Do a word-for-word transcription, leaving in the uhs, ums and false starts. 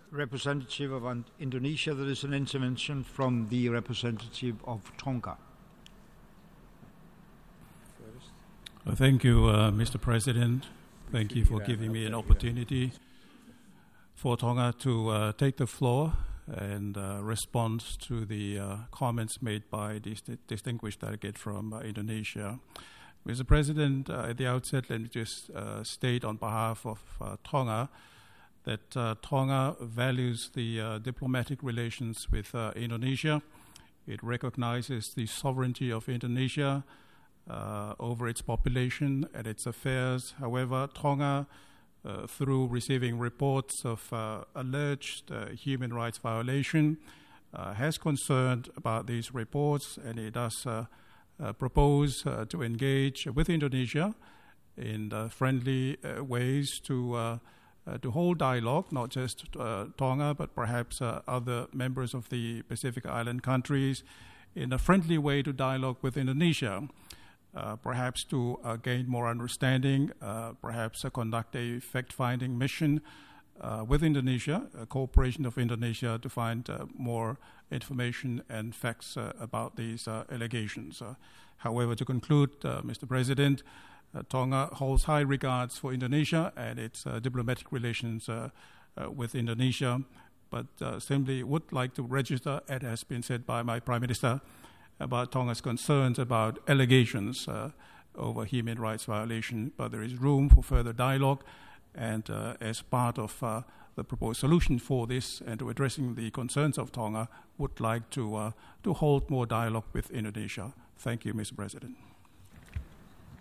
representative of Indonesia. There is an intervention from the representative of Tonga. Uh, thank you, uh, Mister President. Thank you for giving me an opportunity for Tonga to uh, take the floor and uh, respond to the uh, comments made by the st- distinguished delegate from uh, Indonesia. Mister President, uh, at the outset, let me just uh, state on behalf of uh, Tonga that uh, Tonga values the uh, diplomatic relations with uh, Indonesia. It recognizes the sovereignty of Indonesia uh, over its population and its affairs. However, Tonga, uh, through receiving reports of uh, alleged uh, human rights violation, uh, has concerned about these reports, and it does uh, Uh, propose uh, to engage with Indonesia in uh, friendly uh, ways to uh, uh, to hold dialogue, not just uh, Tonga, but perhaps uh, other members of the Pacific Island countries, in a friendly way to dialogue with Indonesia, uh, perhaps to uh, gain more understanding, uh, perhaps uh, conduct a fact-finding mission uh, with Indonesia, a cooperation of Indonesia to find uh, more information and facts uh, about these uh, allegations. Uh, however, to conclude, uh, Mister President, uh, Tonga holds high regards for Indonesia and its uh, diplomatic relations uh, uh, with Indonesia, but uh, simply would like to register, as has been said by my Prime Minister, about Tonga's concerns about allegations uh, over human rights violation, but there is room for further dialogue, and uh, as part of uh, the proposed solution for this and to addressing the concerns of Tonga, would like to uh, to hold more dialogue with Indonesia. Thank you, Mister President.